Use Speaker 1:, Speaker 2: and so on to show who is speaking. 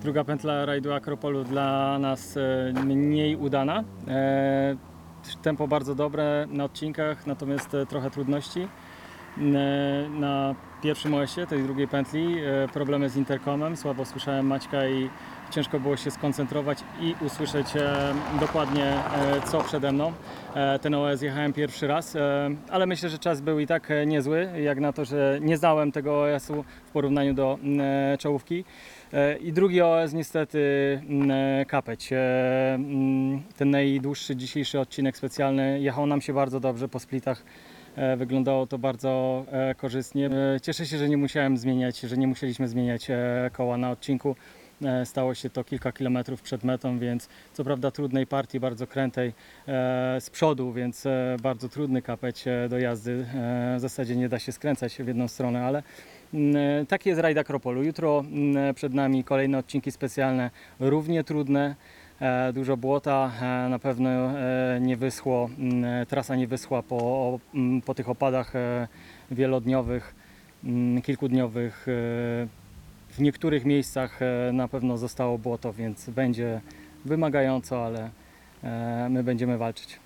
Speaker 1: Druga pętla rajdu Akropolu dla nas mniej udana. Tempo bardzo dobre na odcinkach, natomiast trochę trudności. Na pierwszym OS-ie, tej drugiej pętli, problemy z interkomem, słabo słyszałem Maćka i ciężko było się skoncentrować i usłyszeć dokładnie co przede mną. Ten OS jechałem pierwszy raz, ale myślę, że czas był i tak niezły, jak na to, że nie znałem tego OS-u w porównaniu do czołówki. I drugi OS niestety kapeć. Ten najdłuższy dzisiejszy odcinek specjalny jechał nam się bardzo dobrze po splitach. Wyglądało to bardzo korzystnie. Cieszę się, że nie musiałem zmieniać, że nie musieliśmy zmieniać koła na odcinku. Stało się to kilka kilometrów przed metą, więc co prawda trudnej partii, bardzo krętej z przodu, więc bardzo trudny kapeć do jazdy. W zasadzie nie da się skręcać w jedną stronę, ale taki jest rajd Akropolu. Jutro przed nami kolejne odcinki specjalne, równie trudne. Dużo błota, na pewno nie wyschło, trasa nie wyschła po tych opadach wielodniowych, kilkudniowych. W niektórych miejscach na pewno zostało błoto, więc będzie wymagająco, ale my będziemy walczyć.